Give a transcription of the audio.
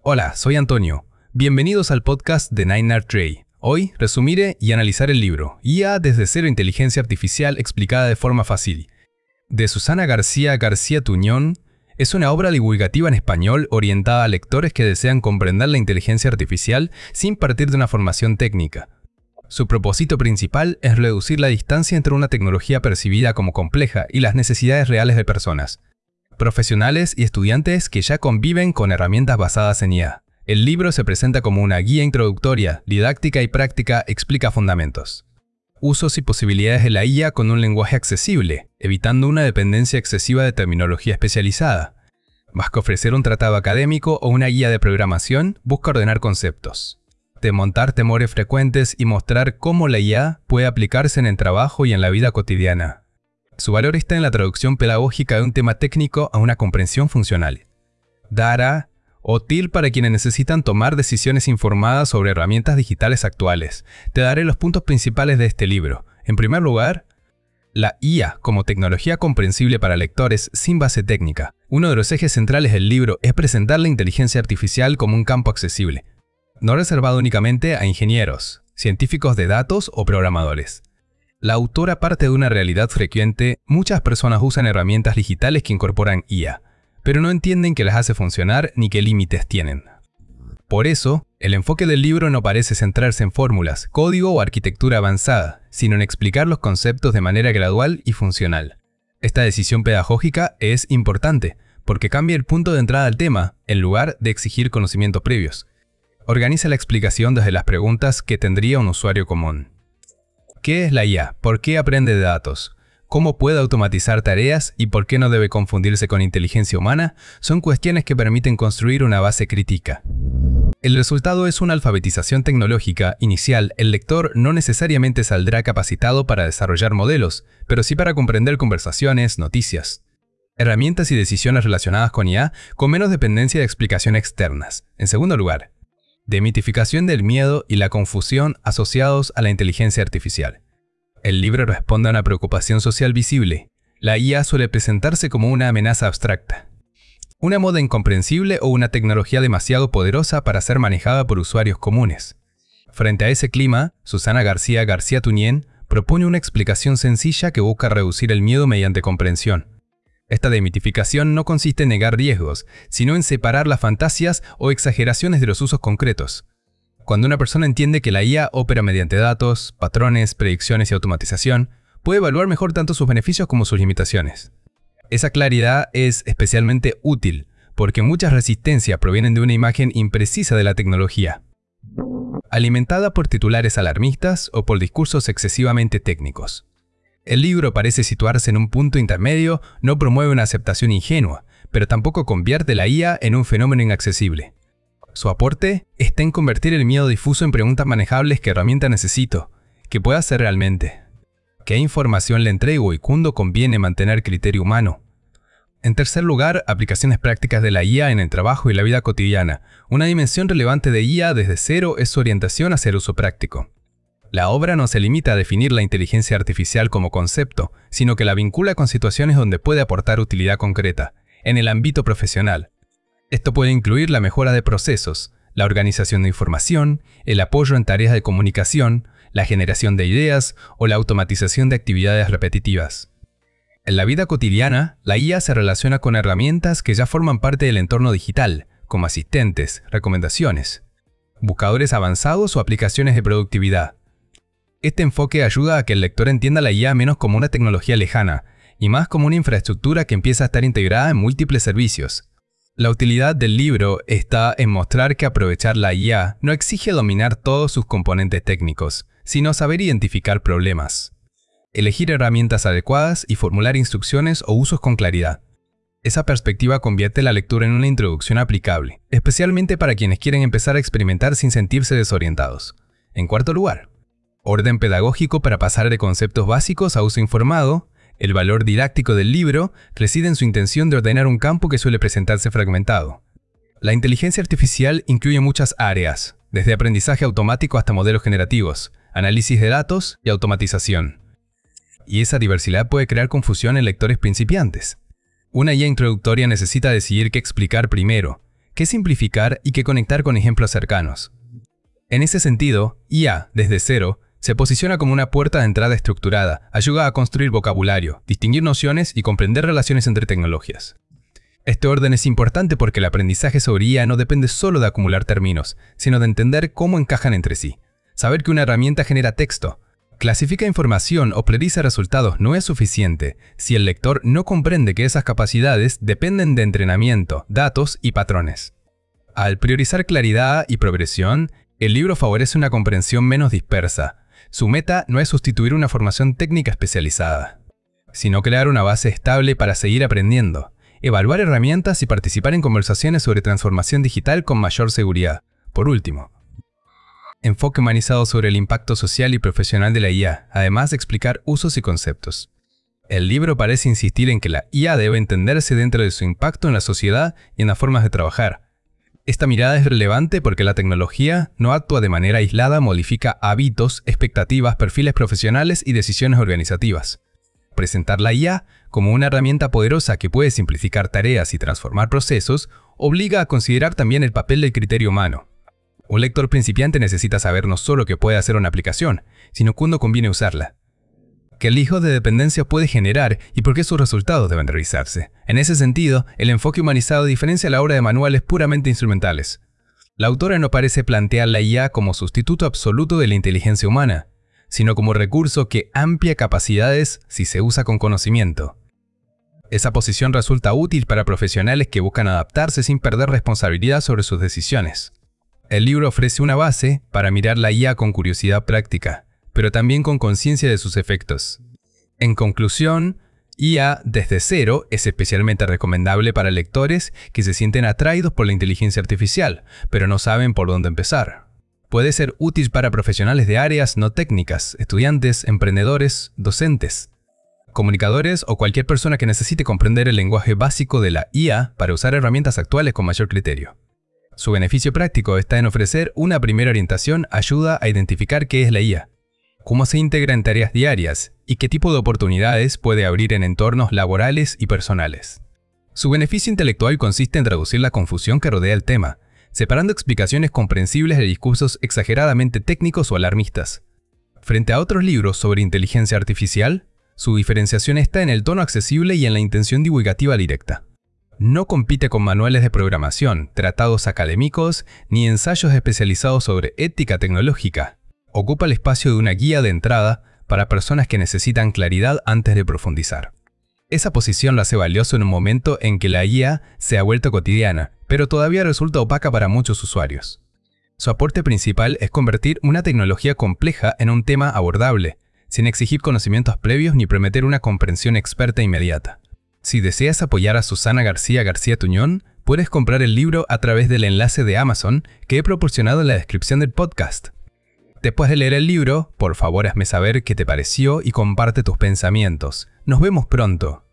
Hola, soy Antonio. Bienvenidos al podcast de Nine Trey. Hoy resumiré y analizar el libro IA desde cero inteligencia artificial explicada de forma fácil, de Susana García Tuñón. Es una obra divulgativa en español orientada a lectores que desean comprender la inteligencia artificial sin partir de una formación técnica. Su propósito principal es reducir la distancia entre una tecnología percibida como compleja y las necesidades reales de personas, profesionales y estudiantes que ya conviven con herramientas basadas en IA. El libro se presenta como una guía introductoria, didáctica y práctica, explica fundamentos, usos y posibilidades de la IA con un lenguaje accesible, evitando una dependencia excesiva de terminología especializada. Más que ofrecer un tratado académico o una guía de programación, busca ordenar conceptos, desmontar temores frecuentes y mostrar cómo la IA puede aplicarse en el trabajo y en la vida cotidiana. Su valor está en la traducción pedagógica de un tema técnico a una comprensión funcional. Dará útil para quienes necesitan tomar decisiones informadas sobre herramientas digitales actuales. Te daré los puntos principales de este libro. En primer lugar, la IA como tecnología comprensible para lectores sin base técnica. Uno de los ejes centrales del libro es presentar la inteligencia artificial como un campo accesible, no reservado únicamente a ingenieros, científicos de datos o programadores. La autora parte de una realidad frecuente: muchas personas usan herramientas digitales que incorporan IA, pero no entienden qué las hace funcionar ni qué límites tienen. Por eso, el enfoque del libro no parece centrarse en fórmulas, código o arquitectura avanzada, sino en explicar los conceptos de manera gradual y funcional. Esta decisión pedagógica es importante, porque cambia el punto de entrada al tema, en lugar de exigir conocimientos previos. Organiza la explicación desde las preguntas que tendría un usuario común. ¿Qué es la IA? ¿Por qué aprende de datos? ¿Cómo puede automatizar tareas y por qué no debe confundirse con inteligencia humana? Son cuestiones que permiten construir una base crítica. El resultado es una alfabetización tecnológica inicial. El lector no necesariamente saldrá capacitado para desarrollar modelos, pero sí para comprender conversaciones, noticias, herramientas y decisiones relacionadas con IA con menos dependencia de explicaciones externas. En segundo lugar, demitificación del miedo y la confusión asociados a la inteligencia artificial. El libro responde a una preocupación social visible. La IA suele presentarse como una amenaza abstracta, una moda incomprensible o una tecnología demasiado poderosa para ser manejada por usuarios comunes. Frente a ese clima, Susana García Tuñón propone una explicación sencilla que busca reducir el miedo mediante comprensión. Esta demitificación no consiste en negar riesgos, sino en separar las fantasías o exageraciones de los usos concretos. Cuando una persona entiende que la IA opera mediante datos, patrones, predicciones y automatización, puede evaluar mejor tanto sus beneficios como sus limitaciones. Esa claridad es especialmente útil, porque muchas resistencias provienen de una imagen imprecisa de la tecnología, alimentada por titulares alarmistas o por discursos excesivamente técnicos. El libro parece situarse en un punto intermedio, no promueve una aceptación ingenua, pero tampoco convierte la IA en un fenómeno inaccesible. Su aporte está en convertir el miedo difuso en preguntas manejables: ¿qué herramienta necesito? ¿Qué puedo hacer realmente? ¿Qué información le entrego y cuándo conviene mantener criterio humano? En tercer lugar, aplicaciones prácticas de la IA en el trabajo y la vida cotidiana. Una dimensión relevante de IA desde cero es su orientación hacia el uso práctico. La obra no se limita a definir la inteligencia artificial como concepto, sino que la vincula con situaciones donde puede aportar utilidad concreta, en el ámbito profesional. Esto puede incluir la mejora de procesos, la organización de información, el apoyo en tareas de comunicación, la generación de ideas o la automatización de actividades repetitivas. En la vida cotidiana, la IA se relaciona con herramientas que ya forman parte del entorno digital, como asistentes, recomendaciones, buscadores avanzados o aplicaciones de productividad. Este enfoque ayuda a que el lector entienda la IA menos como una tecnología lejana y más como una infraestructura que empieza a estar integrada en múltiples servicios. La utilidad del libro está en mostrar que aprovechar la IA no exige dominar todos sus componentes técnicos, sino saber identificar problemas, elegir herramientas adecuadas y formular instrucciones o usos con claridad. Esa perspectiva convierte la lectura en una introducción aplicable, especialmente para quienes quieren empezar a experimentar sin sentirse desorientados. En cuarto lugar, orden pedagógico para pasar de conceptos básicos a uso informado. El valor didáctico del libro reside en su intención de ordenar un campo que suele presentarse fragmentado. La inteligencia artificial incluye muchas áreas, desde aprendizaje automático hasta modelos generativos, análisis de datos y automatización. Y esa diversidad puede crear confusión en lectores principiantes. Una guía introductoria necesita decidir qué explicar primero, qué simplificar y qué conectar con ejemplos cercanos. En ese sentido, IA, desde cero, se posiciona como una puerta de entrada estructurada, ayuda a construir vocabulario, distinguir nociones y comprender relaciones entre tecnologías. Este orden es importante porque el aprendizaje sobre IA no depende solo de acumular términos, sino de entender cómo encajan entre sí. Saber que una herramienta genera texto, clasifica información o prioriza resultados no es suficiente si el lector no comprende que esas capacidades dependen de entrenamiento, datos y patrones. Al priorizar claridad y progresión, el libro favorece una comprensión menos dispersa. Su meta no es sustituir una formación técnica especializada, sino crear una base estable para seguir aprendiendo, evaluar herramientas y participar en conversaciones sobre transformación digital con mayor seguridad. Por último, enfoque humanizado sobre el impacto social y profesional de la IA, además de explicar usos y conceptos. El libro parece insistir en que la IA debe entenderse dentro de su impacto en la sociedad y en las formas de trabajar. Esta mirada es relevante porque la tecnología no actúa de manera aislada, modifica hábitos, expectativas, perfiles profesionales y decisiones organizativas. Presentar la IA como una herramienta poderosa que puede simplificar tareas y transformar procesos obliga a considerar también el papel del criterio humano. Un lector principiante necesita saber no solo qué puede hacer una aplicación, sino cuándo conviene usarla, qué hijo de dependencia puede generar y por qué sus resultados deben revisarse. En ese sentido, el enfoque humanizado diferencia la obra de manuales puramente instrumentales. La autora no parece plantear la IA como sustituto absoluto de la inteligencia humana, sino como recurso que amplia capacidades si se usa con conocimiento. Esa posición resulta útil para profesionales que buscan adaptarse sin perder responsabilidad sobre sus decisiones. El libro ofrece una base para mirar la IA con curiosidad práctica, pero también con conciencia de sus efectos. En conclusión, IA desde cero es especialmente recomendable para lectores que se sienten atraídos por la inteligencia artificial, pero no saben por dónde empezar. Puede ser útil para profesionales de áreas no técnicas, estudiantes, emprendedores, docentes, comunicadores o cualquier persona que necesite comprender el lenguaje básico de la IA para usar herramientas actuales con mayor criterio. Su beneficio práctico está en ofrecer una primera orientación, ayuda a identificar qué es la IA, cómo se integra en tareas diarias y qué tipo de oportunidades puede abrir en entornos laborales y personales. Su beneficio intelectual consiste en traducir la confusión que rodea el tema, separando explicaciones comprensibles de discursos exageradamente técnicos o alarmistas. Frente a otros libros sobre inteligencia artificial, su diferenciación está en el tono accesible y en la intención divulgativa directa. No compite con manuales de programación, tratados académicos ni ensayos especializados sobre ética tecnológica. Ocupa el espacio de una guía de entrada para personas que necesitan claridad antes de profundizar. Esa posición lo hace valioso en un momento en que la IA se ha vuelto cotidiana, pero todavía resulta opaca para muchos usuarios. Su aporte principal es convertir una tecnología compleja en un tema abordable, sin exigir conocimientos previos ni prometer una comprensión experta inmediata. Si deseas apoyar a Susana García Tuñón, puedes comprar el libro a través del enlace de Amazon que he proporcionado en la descripción del podcast. Después de leer el libro, por favor hazme saber qué te pareció y comparte tus pensamientos. Nos vemos pronto.